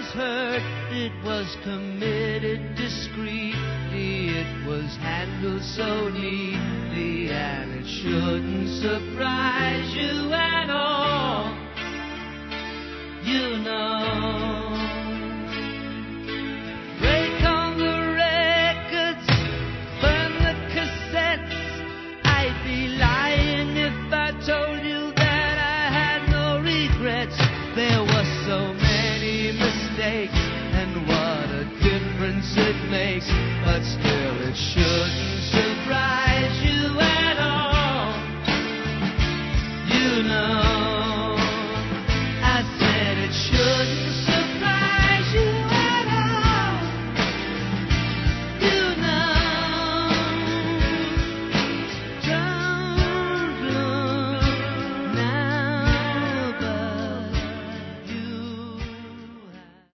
hurt, it was committed discreetly, it was handled so neatly, and it shouldn't surprise you at all. You know